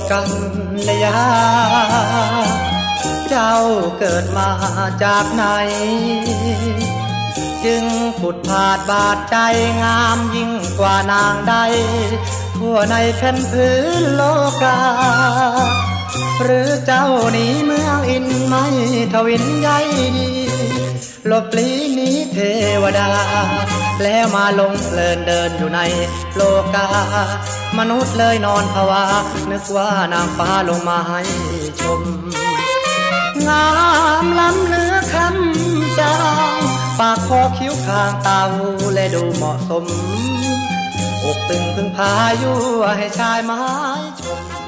กัลยาเจ้าเกิดมาจากไหนจึงผุดผาดบาดใจงามยิ่งกว่านางใดทั่วในแผ่นพื้นโลกาหรือเจ้าหนีเมืองอินไม่ทวินใยดีหลบลี้หนีเทวดาแล้วมาลงเพลินเดินอยู่ในโลกามนุษย์เลยนอนภาวานึกว่านางฟ้าลงมาให้ชมงามล้ำเนื้อคำจางปากคอคิ้วคางตาหูและดูเหมาะสมอกตึงพึ่งพายุให้ชายไม้ชม